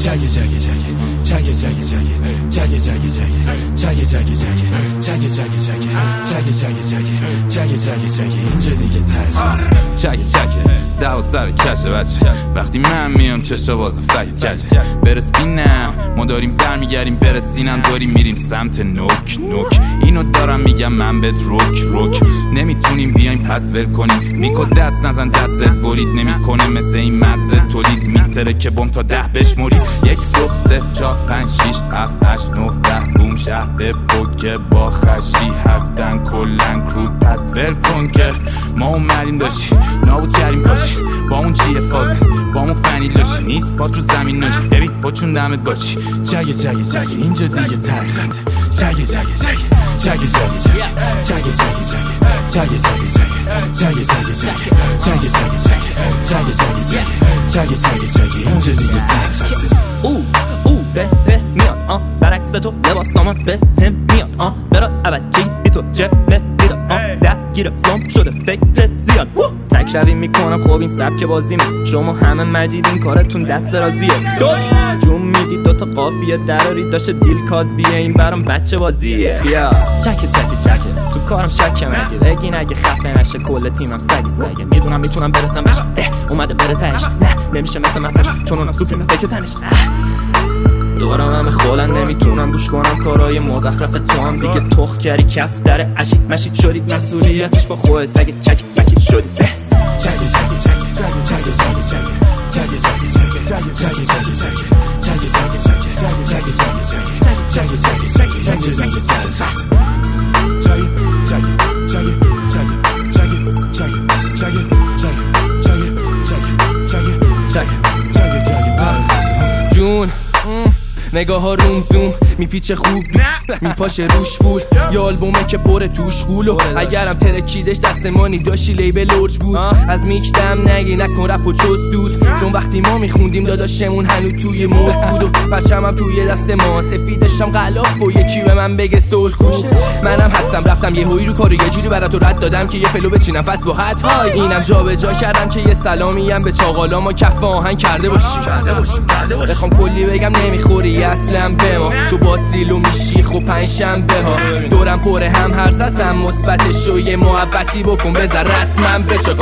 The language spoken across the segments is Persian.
اینجا دیگه ده و سر کشه بچه وقتی من میام چشا باز فکت کشه برس بینم ما داریم برمیگردیم برسینم داریم میریم سمت نوک نوک اینو دارم میگم من بهت روک نمیتونیم بیایم پس ول کنیم میکل دست نزن دستت برید نمیکنه مثل این مغزت تولید میتره که بم تا 10 بشمرید 1 2 3 4 5 6 7 8 9 10 بوم شهر بپکه با خشی هستن کلن کرود پس ول کن که ما اومدیم داشی نابود کردیم پاشی با اون چیه فازه با اون فنی لاشی نیست پات رو زمین ناجی ببین پاچون دمت باشی جگه اینجا دیگه ترخنده جگه اینجا دیگه ترخنده به میاد برعکس تو لباسامت به هم میاد برات عوضی بی تو جبه میداد درگیر فلام شده فکرت زیاد تک روی میکنم خب این سبک بازیمه شما همه مجیدین کارتون دست رازیه جون میدید دوتا قافیه دراری داشته بیل کازبیه این برام بچه بازیه بیا چکه تو کارم شکه مگه بگین اگه خفه نشه کل تیمم سگه میدونم میتونم برسم بهش اومده بره تهش نه نمیشه مثل مفش چون اونم تو فیلم فکر تنش دورم همه خولن نمیتونم گوش کنم کارای مزخرف تو هم دیگه تخ کردی کف در عشق مشید شدید مسئولیتش با خودت اگه چکی شدید جون نگاه ها روم زوم میپیچه خوب میپاشه روش بول یا آلبومه که پر توش گولو اگرم ترکیدش دستمانی داشتی لیبل لورج بود از میکدم نگی نکن رپ و چوز دود چون وقتی ما میخوندیم داداشمون هنو توی موز بود و پرچمم توی دست ما سفیدشم غلاف و یکی به من بگه سول کوش منم هستم رفتم یه هوی رو کارو یه جوری برات رد دادم که یه فلو بچینم پس با حد اینم جا به جا کردم که یه سلامیم به چاقالا ما کف آهنگ کرده باشیم بخوام کلی بگم نمیخوری اصلا به ما تو باطیلو میشیخ و 5 شنبه ها دورم پر هم هر زستم مثبتش و یه محبتی بکن بذار رسمم بچه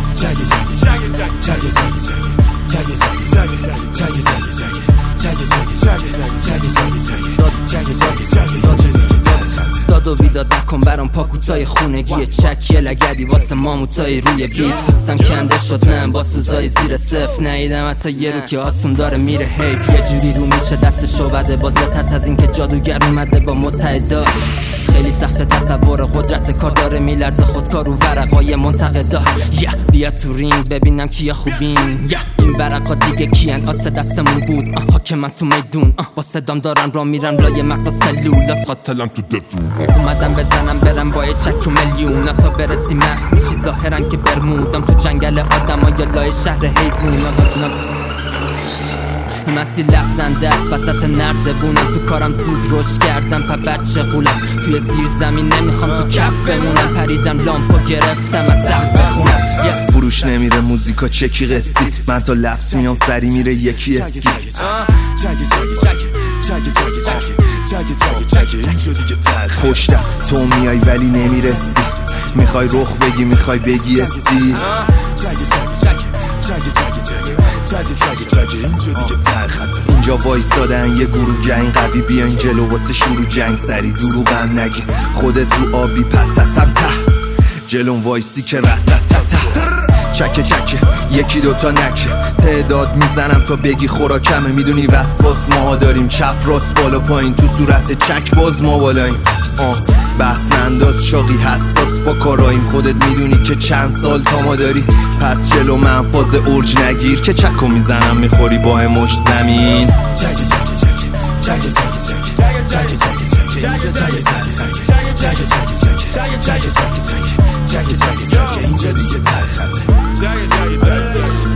داد و بیداد نکن برام پاکوتای خونگیه چک یه لگدی واسه ماموتای روی بیت پوستم کنده شد نه با سوزای زیر صفر نیدم حتی یه رو که آسون داره میره حیف یه جوری رو میشه دستشو بده باز ترس از این که جادوگر اومده با متحداش خیلی سخت تصور قدرت کار داره میلرزه خودکار رو ورقای منتقدا بیا تو رینگ ببینم کیا خوبین این ورقا دیگه کیان آست دستمون بود حاکم تو میدون با صدام دارم را میرم لای مغز سلولات قاتلم تو دتون اومدم بزنم برم با یه چک و میلیون تا برسی مخ میشی ظاهرن که برمودم تو جنگل آدم ها یا لای شهر حیوون این مسیل لحظنده است وسط نردبونم تو کارم زود روش کردم پا بچه غولم توی زیر زمین نمیخوام تو کف بمونم پریدم لامپو گرفتم از سخت بخونم فروش نمیره موزیکا چکی قسطی من تا لفظ میام سری میره یکی اسکی پشتم تو میای ولی نمیرسی میخوای رخ بگی میخوای بگی استی اینجا وایستادن یه گروه جنگ قوی بیاین جلو واسه شروع جنگ سری دروغم نگی خودت رو آبی پتتم ته جلون وایسی که رتتتت چکه یکی دوتا نکه تعداد میزنم تا بگی خوراکمه میدونی وسواس ماها داریم چپ راست بالا پایین تو صورت چک باز ما بالاییم بحث ننداز شاقی حساس با کاراییم خودت میدونی که چند سال تا ما داری پس جلو من فاز ارج نگیر که چکو میزنم میخوری با مش زمین اینجا دیگه ترخنده